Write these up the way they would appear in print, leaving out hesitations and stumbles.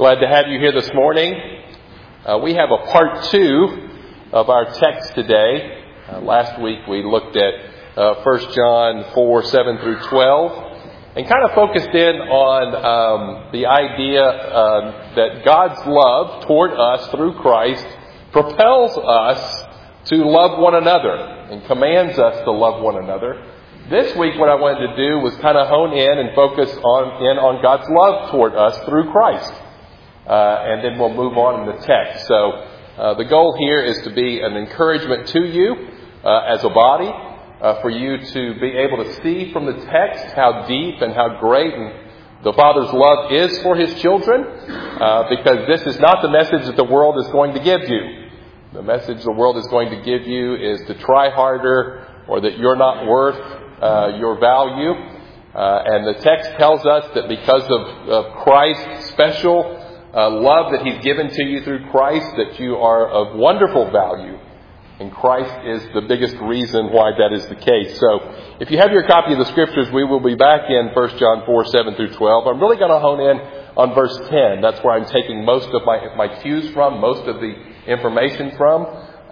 Glad to have you here this morning. We have a part 2 of our text today. Last week we looked at 1 John 4, 7 through 12 and kind of focused in on the idea that God's love toward us through Christ propels us to love one another and commands us to love one another. This week what I wanted to do was kind of hone in and focus on God's love toward us through Christ. And then we'll move on in the text. So the goal here is to be an encouragement to you as a body, for you to be able to see from the text how deep and how great the Father's love is for His children, because this is not the message that the world is going to give you. The message the world is going to give you is to try harder, or that you're not worth your value. And the text tells us that because of Christ's special love that He's given to you through Christ, that you are of wonderful value. And Christ is the biggest reason why that is the case. So if you have your copy of the Scriptures, we will be back in 1 John 4, 7 through 12. I'm really going to hone in on verse 10. That's where I'm taking most of my cues from, most of the information from.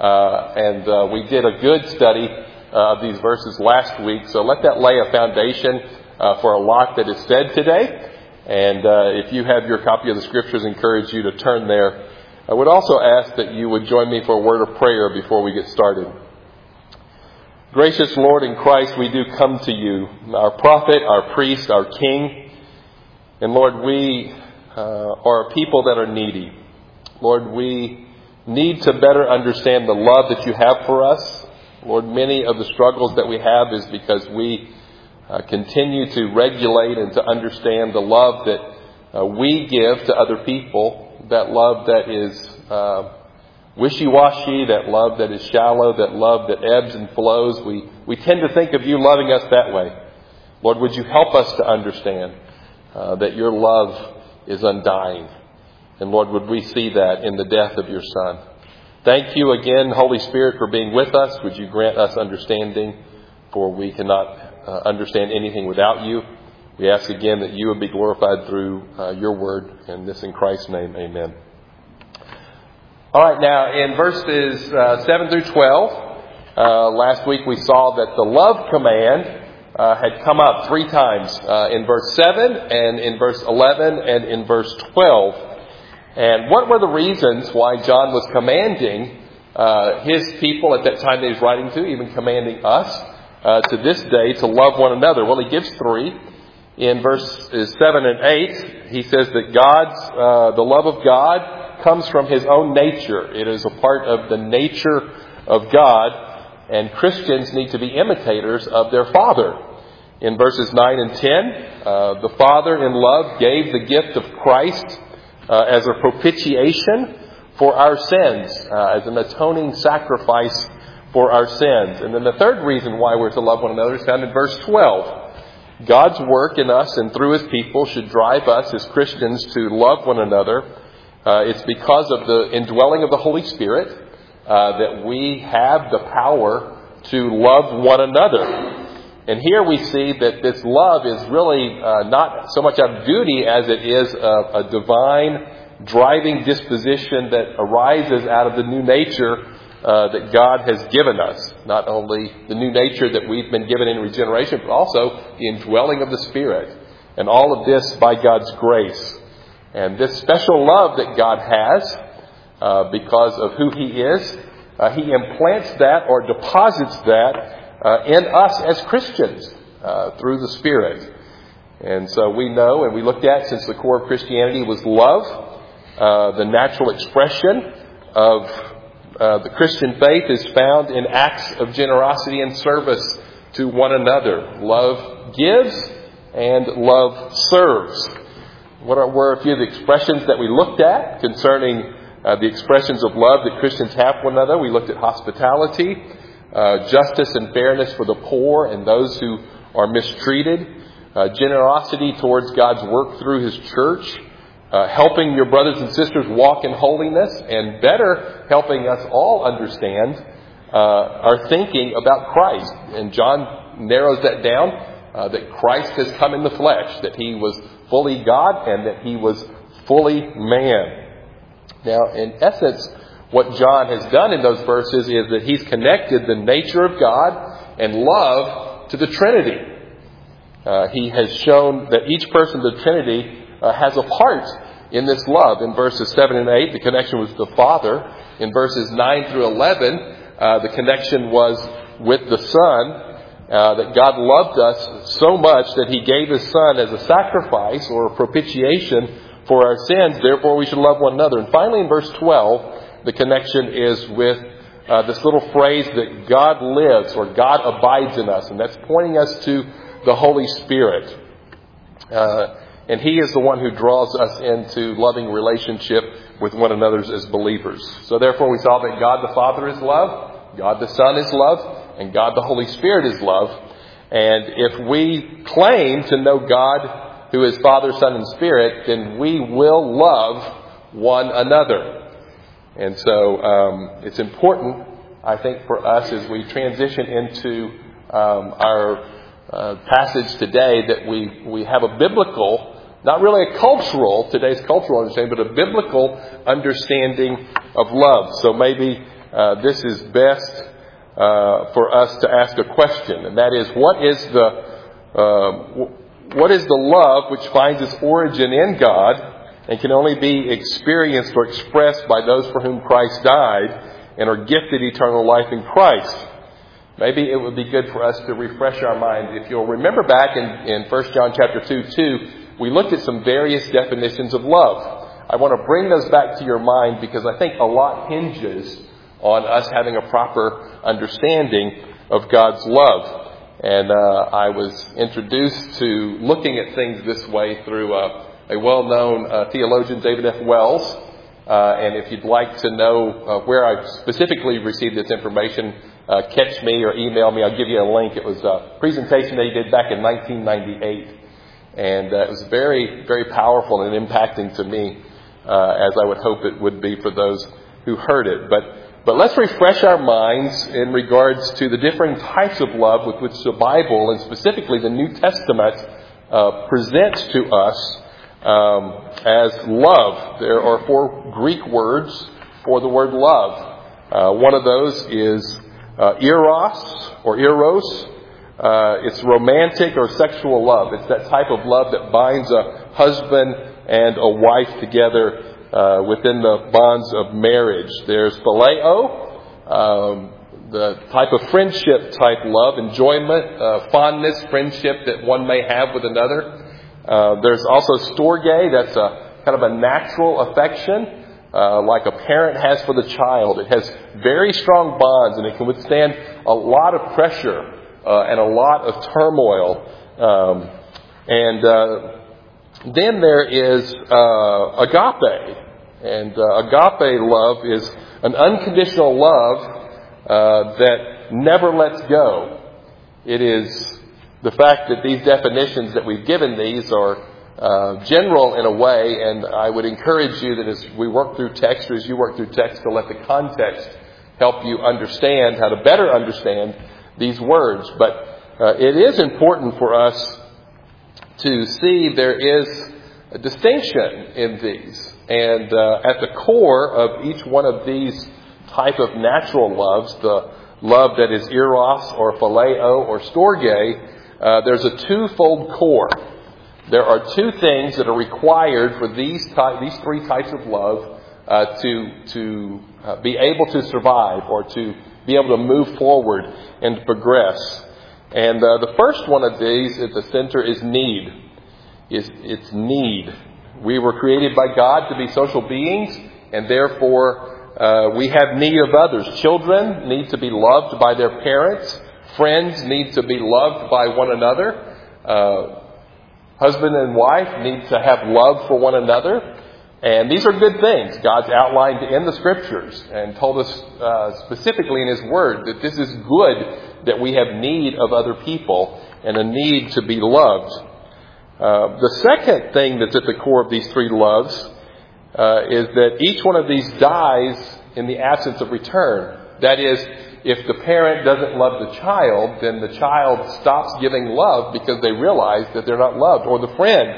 And we did a good study of these verses last week. So let that lay a foundation for a lot that is said today. And if you have your copy of the Scriptures, I encourage you to turn there. I would also ask that you would join me for a word of prayer before we get started. Gracious Lord in Christ, we do come to you, our prophet, our priest, our king. And Lord, we are a people that are needy. Lord, we need to better understand the love that you have for us. Lord, many of the struggles that we have is because we continue to regulate and to understand the love that we give to other people, that love that is wishy-washy, that love that is shallow, that love that ebbs and flows. We tend to think of you loving us that way. Lord, would you help us to understand that your love is undying. And Lord, would we see that in the death of your Son. Thank you again, Holy Spirit, for being with us. Would you grant us understanding, for we cannot understand anything without you. We ask again that you would be glorified through your word, and this in Christ's name, amen. All right, now in verses 7 through 12, last week we saw that the love command had come up 3 times in verse 7 and in verse 11 and in verse 12. And what were the reasons why John was commanding his people at that time that he's writing to, even commanding us to this day to love one another? Well, he gives 3. In verses 7 and 8, he says that the love of God comes from His own nature. It is a part of the nature of God, and Christians need to be imitators of their Father. In verses 9 and 10, the Father in love gave the gift of Christ as a propitiation for our sins, as an atoning sacrifice for our sins. And then the third reason why we're to love one another is found in verse 12. God's work in us and through His people should drive us as Christians to love one another. It's because of the indwelling of the Holy Spirit that we have the power to love one another. And here we see that this love is really not so much out of duty as it is a divine driving disposition that arises out of the new nature that God has given us. Not only the new nature that we've been given in regeneration, but also the indwelling of the Spirit. And all of this by God's grace. And this special love that God has, because of who He is, He implants that or deposits that in us as Christians through the Spirit. And so we know, and we looked at, since the core of Christianity was love, the natural expression of the Christian faith is found in acts of generosity and service to one another. Love gives and love serves. What were a few of the expressions that we looked at concerning the expressions of love that Christians have for one another? We looked at hospitality, justice and fairness for the poor and those who are mistreated, generosity towards God's work through His church, helping your brothers and sisters walk in holiness, and better helping us all understand our thinking about Christ. And John narrows that down, that Christ has come in the flesh, that He was fully God and that He was fully man. Now, in essence, what John has done in those verses is that he's connected the nature of God and love to the Trinity. He has shown that each person of the Trinity has a part in this love. In verses 7 and 8, the connection was the Father. In verses 9 through 11, the connection was with the Son. That God loved us so much that He gave His Son as a sacrifice or a propitiation for our sins. Therefore, we should love one another. And finally, in verse 12, the connection is with this little phrase that God lives or God abides in us. And that's pointing us to the Holy Spirit. And He is the one who draws us into loving relationship with one another as believers. So therefore, we saw that God the Father is love, God the Son is love, and God the Holy Spirit is love. And if we claim to know God who is Father, Son, and Spirit, then we will love one another. And so it's important, I think, for us as we transition into our passage today that we have a biblical, not really a cultural, today's cultural understanding, but a biblical understanding of love. So maybe this is best for us to ask a question, and that is, what is the love which finds its origin in God and can only be experienced or expressed by those for whom Christ died and are gifted eternal life in Christ? Maybe it would be good for us to refresh our mind. If you'll remember back in 1 John chapter 2, we looked at some various definitions of love. I want to bring those back to your mind because I think a lot hinges on us having a proper understanding of God's love. And I was introduced to looking at things this way through a well-known theologian, David F. Wells. And if you'd like to know where I specifically received this information, catch me or email me. I'll give you a link. It was a presentation that he did back in 1998. And it was very, very powerful and impacting to me, as I would hope it would be for those who heard it. But let's refresh our minds in regards to the different types of love with which the Bible, and specifically the New Testament, presents to us as love. There are 4 Greek words for the word love. One of those is eros or eros. It's romantic or sexual love. It's that type of love that binds a husband and a wife together within the bonds of marriage. There's phileo, the type of friendship type love, enjoyment, fondness, friendship that one may have with another. There's also storge. That's a kind of a natural affection, like a parent has for the child. It has very strong bonds, and it can withstand a lot of pressure and a lot of turmoil. Then there is agape. And agape love is an unconditional love that never lets go. It is the fact that these definitions that we've given these are general in a way, and I would encourage you that as we work through text, or as you work through text, to let the context help you understand how to better understand these words. But it is important for us to see there is a distinction in these. And at the core of each one of these type of natural loves, the love that is eros or phileo or storge, there's a twofold core. There are 2 things that are required for these 3 types of love to be able to survive or to be able to move forward and to progress. And the first one of these at the center is need. It's need. We were created by God to be social beings, and therefore we have need of others. Children need to be loved by their parents. Friends need to be loved by one another. Husband and wife need to have love for one another. And these are good things God's outlined in the Scriptures and told us specifically in His Word that this is good, that we have need of other people and a need to be loved. The second thing that's at the core of these 3 loves is that each one of these dies in the absence of return. That is, if the parent doesn't love the child, then the child stops giving love because they realize that they're not loved. Or the friend,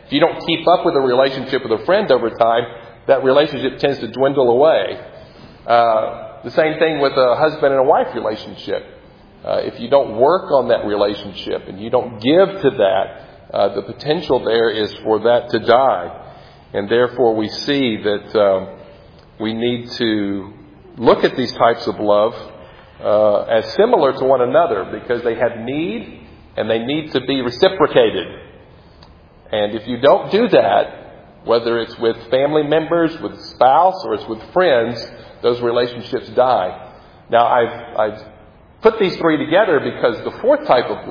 If you don't keep up with a relationship with a friend over time, that relationship tends to dwindle away. The same thing with a husband and a wife relationship. If you don't work on that relationship and you don't give to that, the potential there is for that to die. And therefore we see that we need to look at these types of love as similar to one another, because they have need and they need to be reciprocated. And if you don't do that, whether it's with family members, with a spouse, or it's with friends, those relationships die. Now, I've put these three together because the fourth type of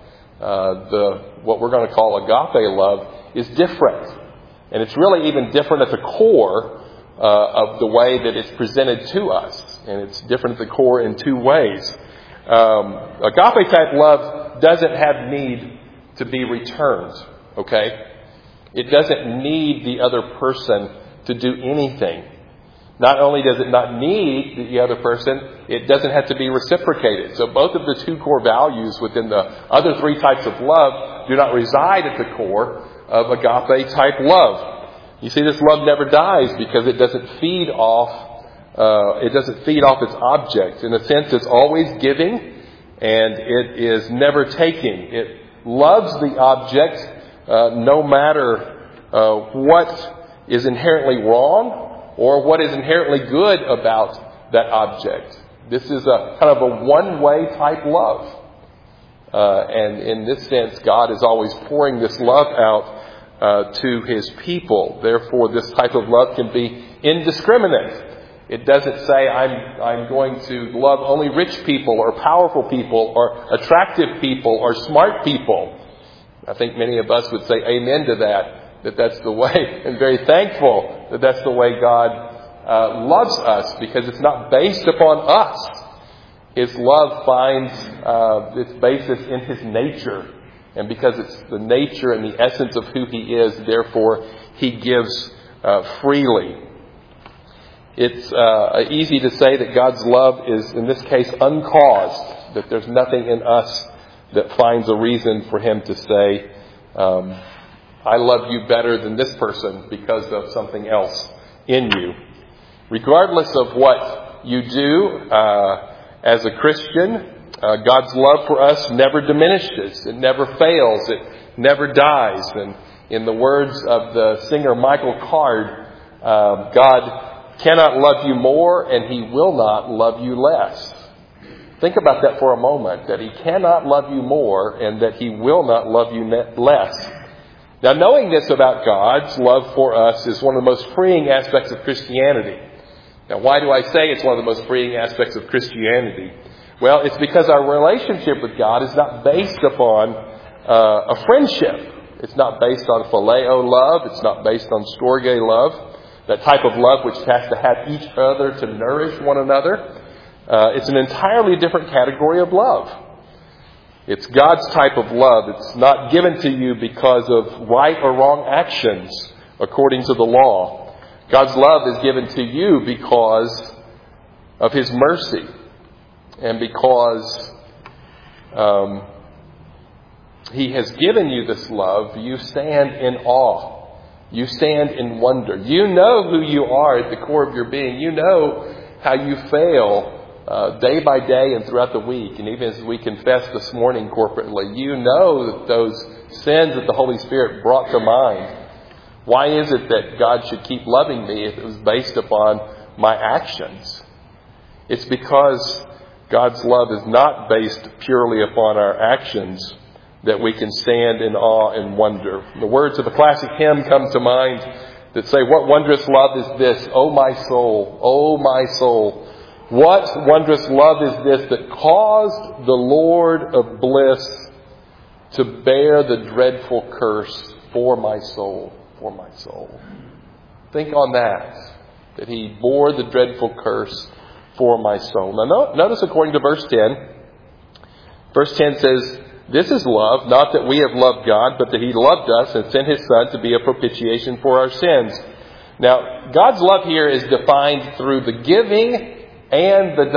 love, what we're going to call agape love, is different. And it's really even different at the core of the way that it's presented to us. And it's different at the core in two ways. Agape type love doesn't have need to be returned. Okay? It doesn't need the other person to do anything. Not only does it not need the other person, it doesn't have to be reciprocated. So both of the two core values within the other three types of love do not reside at the core of agape type love. You see, this love never dies because it doesn't feed off its object. In a sense, it's always giving and it is never taking. It loves the object no matter what is inherently wrong or what is inherently good about that object. This is a kind of a one-way type love. And in this sense, God is always pouring this love out to His people. Therefore, this type of love can be indiscriminate. It doesn't say, I'm going to love only rich people or powerful people or attractive people or smart people. I think many of us would say amen to that that's the way, and very thankful that that's the way God loves us, because it's not based upon us. His love finds its basis in His nature. And because it's the nature and the essence of who He is, therefore He gives freely. It's easy to say that God's love is, in this case, uncaused, that there's nothing in us that finds a reason for Him to say, I love you better than this person because of something else in you. Regardless of what you do as a Christian, God's love for us never diminishes. It never fails. It never dies. And in the words of the singer Michael Card, God cannot love you more and He will not love you less. Think about that for a moment, that He cannot love you more and that He will not love you less. Now, knowing this about God's love for us is one of the most freeing aspects of Christianity. Now, why do I say it's one of the most freeing aspects of Christianity? Well, it's because our relationship with God is not based upon a friendship. It's not based on phileo love. It's not based on storge love, that type of love which has to have each other to nourish one another. It's an entirely different category of love. It's God's type of love. It's not given to you because of right or wrong actions according to the law. God's love is given to you because of His mercy and because He has given you this love. You stand in awe. You stand in wonder. You know who you are at the core of your being. You know how you fail day by day and throughout the week. And even as we confessed this morning corporately, you know that those sins that the Holy Spirit brought to mind. Why is it that God should keep loving me if it was based upon my actions? It's because God's love is not based purely upon our actions that we can stand in awe and wonder. The words of the classic hymn come to mind that say, what wondrous love is this, O my soul, O my soul. What wondrous love is this that caused the Lord of bliss to bear the dreadful curse for my soul, for my soul. Think on that He bore the dreadful curse for my soul. Now notice according to verse 10, verse 10 says, this is love, not that we have loved God, but that He loved us and sent His Son to be a propitiation for our sins. Now, God's love here is defined through the giving and the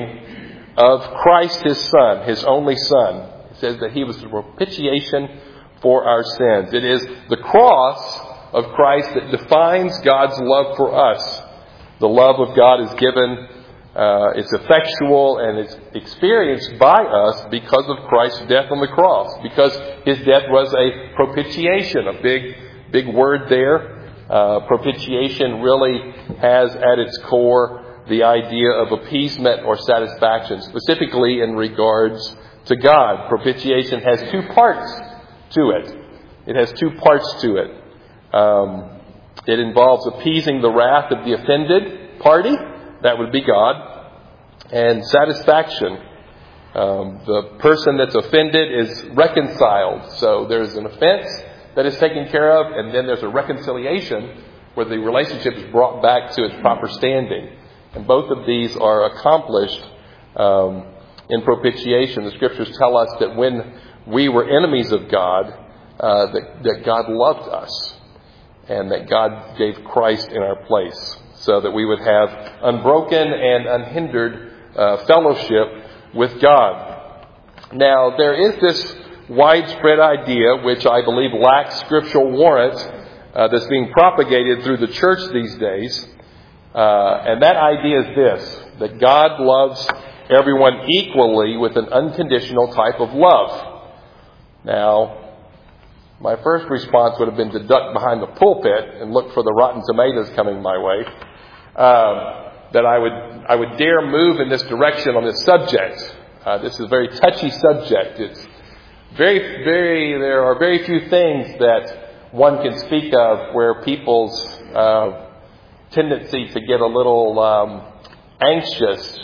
dying of Christ His Son, His only Son. It says that He was the propitiation for our sins. It is the cross of Christ that defines God's love for us. The love of God is given, it's effectual, and it's experienced by us because of Christ's death on the cross. Because His death was a propitiation, a big word there. Propitiation really has at its core the idea of appeasement or satisfaction, specifically in regards to God. Propitiation has two parts to it. It has two parts to it. It involves appeasing the wrath of the offended party, that would be God, and satisfaction. The person that's offended is reconciled. So there's an offense that is taken care of, and then there's a reconciliation where the relationship is brought back to its proper standing. And both of these are accomplished in propitiation. The Scriptures tell us that when we were enemies of God, that God loved us, and that God gave Christ in our place so that we would have unbroken and unhindered fellowship with God. Now, there is this widespread idea, which I believe lacks scriptural warrant, that's being propagated through the church these days. And that idea is this, that God loves everyone equally with an unconditional type of love. Now, my first response would have been to duck behind the pulpit and look for the rotten tomatoes coming my way. That I would dare move in this direction on this subject. This is a very touchy subject. It's there are very few things that one can speak of where people's tendency to get a little anxious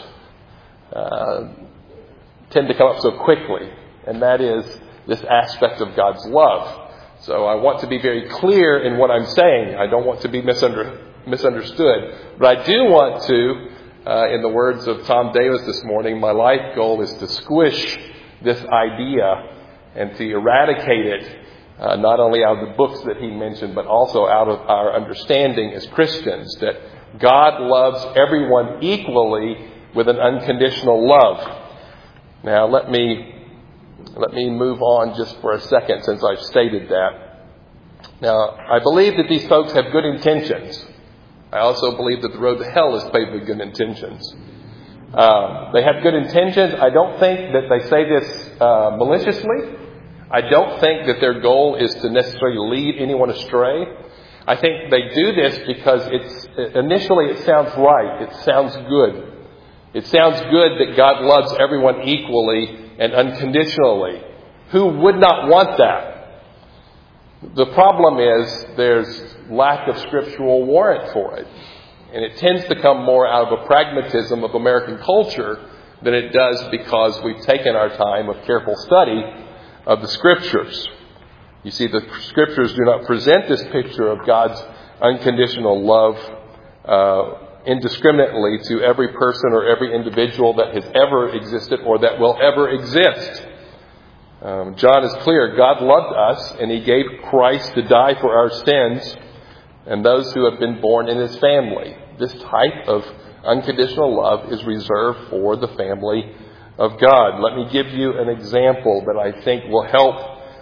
tend to come up so quickly, and that is this aspect of God's love. So I want to be very clear in what I'm saying. I don't want to be misunderstood, but I do want to, in the words of Tom Davis this morning, my life goal is to squish this idea and to eradicate it, not only out of the books that he mentioned, but also out of our understanding as Christians, that God loves everyone equally with an unconditional love. Now, let me move on just for a second, since I've stated that. Now, I believe that these folks have good intentions. I also believe that the road to hell is paved with good intentions. They have good intentions. I don't think that they say this maliciously. I don't think that their goal is to necessarily lead anyone astray. I think they do this because initially it sounds right. It sounds good. It sounds good that God loves everyone equally and unconditionally. Who would not want that? The problem is there's lack of scriptural warrant for it. And it tends to come more out of a pragmatism of American culture than it does because we've taken our time of careful study of the Scriptures. You see, the Scriptures do not present this picture of God's unconditional love indiscriminately to every person or every individual that has ever existed or that will ever exist. John is clear. God loved us, and He gave Christ to die for our sins and those who have been born in His family. This type of unconditional love is reserved for the family of God. Let me give you an example that I think will help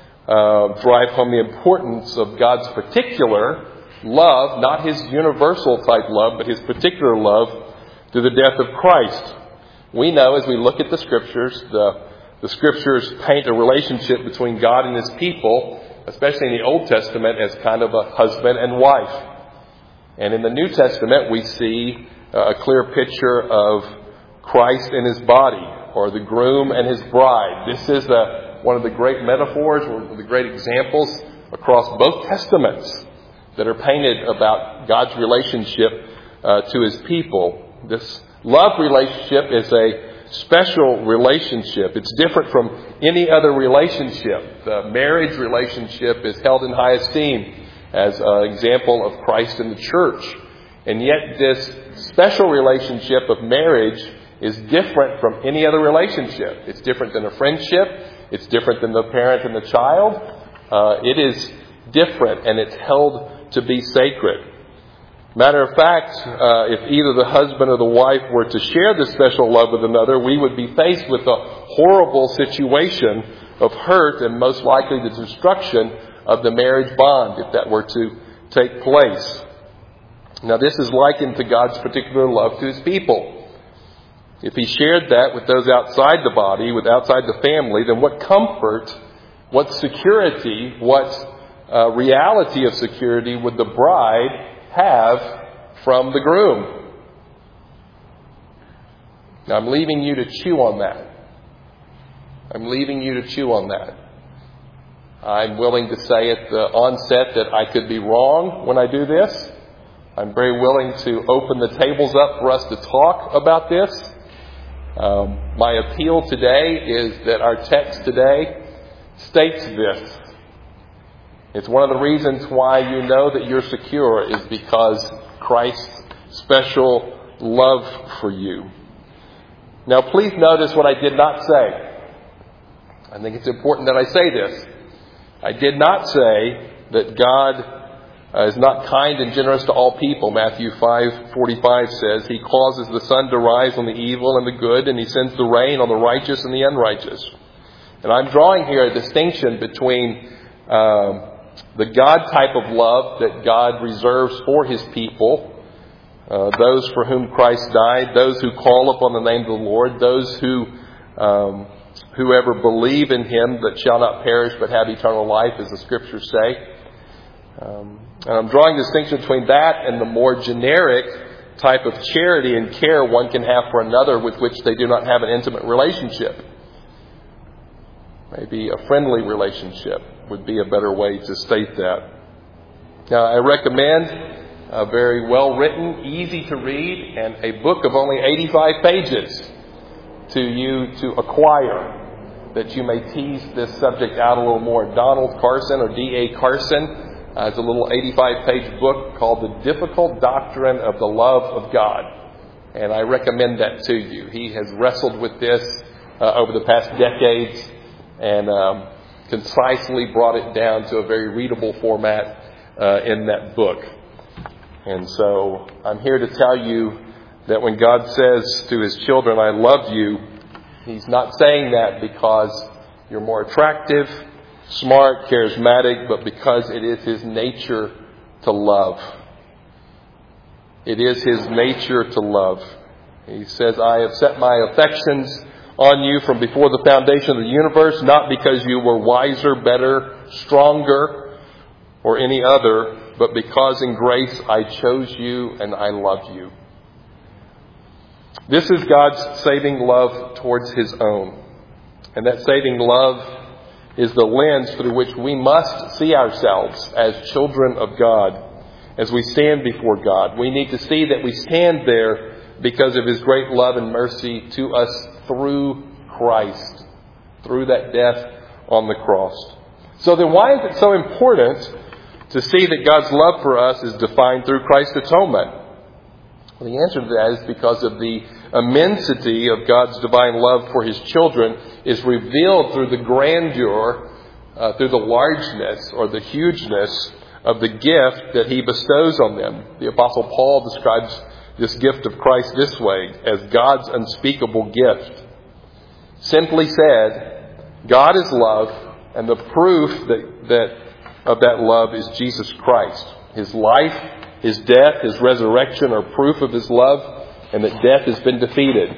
drive home the importance of God's particular love, not His universal type love, but His particular love through the death of Christ. We know as we look at the Scriptures, the Scriptures paint a relationship between God and His people, especially in the Old Testament, as kind of a husband and wife. And in the New Testament, we see a clear picture of Christ and His body, or the groom and his bride. This is one of the great metaphors, one of the great examples across both Testaments that are painted about God's relationship to His people. This love relationship is a special relationship. It's different from any other relationship. The marriage relationship is held in high esteem as an example of Christ and the church. And yet this special relationship of marriage is different from any other relationship. It's different than a friendship. It's different than the parent and the child. It is different, and it's held to be sacred. Matter of fact, if either the husband or the wife were to share this special love with another, we would be faced with a horrible situation of hurt and most likely the destruction of the marriage bond if that were to take place. Now, this is likened to God's particular love to His people. If He shared that with those outside the body, with outside the family, then what comfort, what security, what reality of security would the bride have from the groom? Now, I'm leaving you to chew on that. I'm leaving you to chew on that. I'm willing to say at the onset that I could be wrong when I do this. I'm very willing to open the tables up for us to talk about this. My appeal today is that our text today states this. It's one of the reasons why you know that you're secure is because Christ's special love for you. Now, please notice what I did not say. I think it's important that I say this. I did not say that God is not kind and generous to all people. Matthew 5:45 says, He causes the sun to rise on the evil and the good, and He sends the rain on the righteous and the unrighteous. And I'm drawing here a distinction between the God type of love that God reserves for His people, those for whom Christ died, those who call upon the name of the Lord, those whoever believe in Him that shall not perish but have eternal life, as the Scriptures say. And I'm drawing a distinction between that and the more generic type of charity and care one can have for another with which they do not have an intimate relationship. Maybe a friendly relationship would be a better way to state that. Now, I recommend a very well-written, easy to read, and a book of only 85 pages to you to acquire, that you may tease this subject out a little more. Donald Carson, or D.A. Carson, has a little 85-page book called The Difficult Doctrine of the Love of God. And I recommend that to you. He has wrestled with this over the past decades and concisely brought it down to a very readable format in that book. And so I'm here to tell you that when God says to His children, I love you, He's not saying that because you're more attractive, smart, charismatic, but because it is His nature to love. It is His nature to love. He says, I have set my affections on you from before the foundation of the universe, not because you were wiser, better, stronger, or any other, but because in grace I chose you and I love you. This is God's saving love towards His own. And that saving love is the lens through which we must see ourselves as children of God as we stand before God. We need to see that we stand there because of His great love and mercy to us through Christ, through that death on the cross. So then why is it so important to see that God's love for us is defined through Christ's atonement? Well, the answer to that is because of the immensity of God's divine love for His children is revealed through the grandeur, through the largeness or the hugeness of the gift that He bestows on them. The Apostle Paul describes this gift of Christ this way, as God's unspeakable gift. Simply said, God is love, and the proof of that love is Jesus Christ. His life, His death, His resurrection are proof of His love, and that death has been defeated.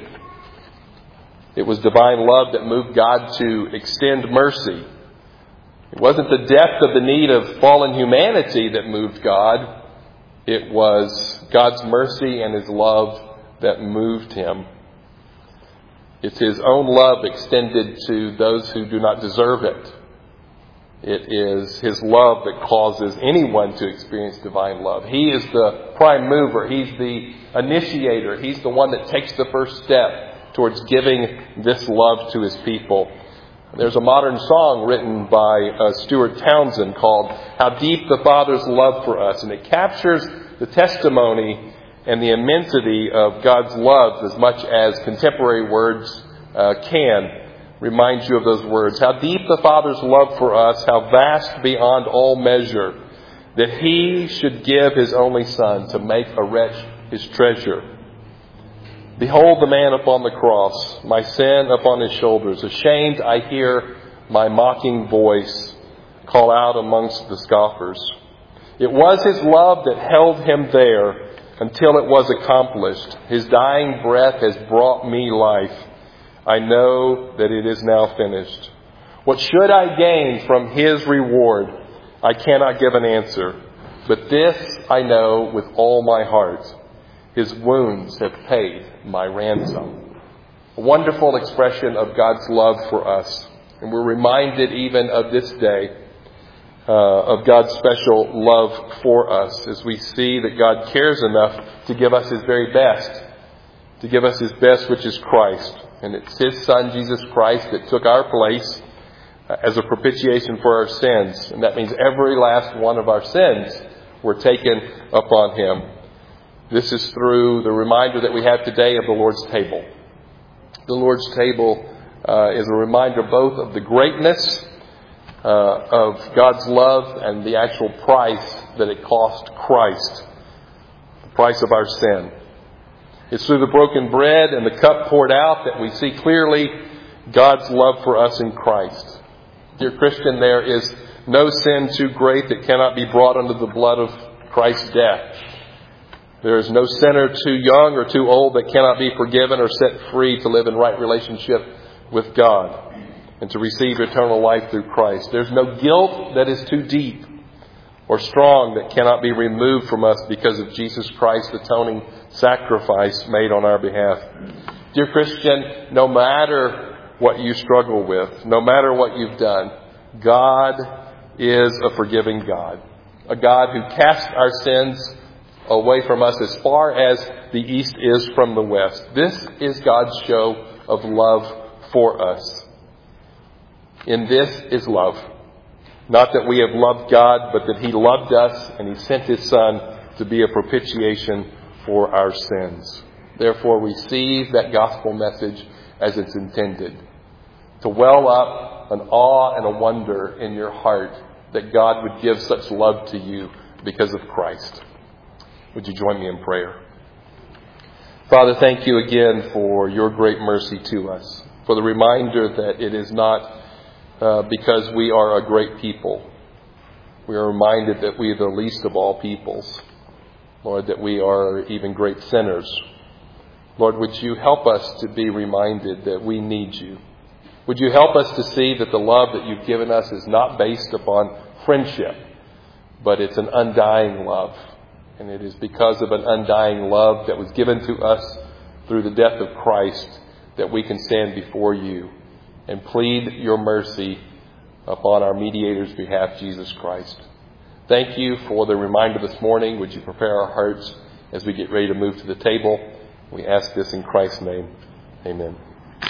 It was divine love that moved God to extend mercy. It wasn't the depth of the need of fallen humanity that moved God. It was God's mercy and His love that moved Him. It's His own love extended to those who do not deserve it. It is His love that causes anyone to experience divine love. He is the prime mover. He's the initiator. He's the one that takes the first step towards giving this love to His people. There's a modern song written by Stuart Townsend called How Deep the Father's Love for Us. And it captures the testimony and the immensity of God's love as much as contemporary words can. Remind you of those words. How deep the Father's love for us, how vast beyond all measure, that He should give His only Son to make a wretch His treasure. Behold the man upon the cross, my sin upon His shoulders. Ashamed I hear my mocking voice call out amongst the scoffers. It was His love that held Him there until it was accomplished. His dying breath has brought me life. I know that it is now finished. What should I gain from His reward? I cannot give an answer. But this I know with all my heart. His wounds have paid my ransom. A wonderful expression of God's love for us. And we're reminded even of this day of God's special love for us as we see that God cares enough to give us His very best. To give us His best, which is Christ. And it's His Son, Jesus Christ, that took our place as a propitiation for our sins. And that means every last one of our sins were taken upon Him. This is through the reminder that we have today of the Lord's table. The Lord's table is a reminder both of the greatness of God's love and the actual price that it cost Christ, the price of our sin. It's through the broken bread and the cup poured out that we see clearly God's love for us in Christ. Dear Christian, there is no sin too great that cannot be brought under the blood of Christ's death. There is no sinner too young or too old that cannot be forgiven or set free to live in right relationship with God and to receive eternal life through Christ. There's no guilt that is too deep or strong that cannot be removed from us because of Jesus Christ's atoning sacrifice made on our behalf. Dear Christian, no matter what you struggle with, no matter what you've done, God is a forgiving God. A God who casts our sins away from us as far as the east is from the west. This is God's show of love for us. In this is love. Not that we have loved God, but that He loved us and He sent His Son to be a propitiation for our sins. Therefore, receive that gospel message as it's intended. To well up an awe and a wonder in your heart that God would give such love to you because of Christ. Would you join me in prayer? Father, thank you again for your great mercy to us. For the reminder that it is not because we are a great people. We are reminded that we are the least of all peoples. Lord, that we are even great sinners. Lord, would you help us to be reminded that we need you? Would you help us to see that the love that you've given us is not based upon friendship, but it's an undying love. And it is because of an undying love that was given to us through the death of Christ that we can stand before you and plead your mercy upon our mediator's behalf, Jesus Christ. Thank you for the reminder this morning. Would you prepare our hearts as we get ready to move to the table? We ask this in Christ's name. Amen.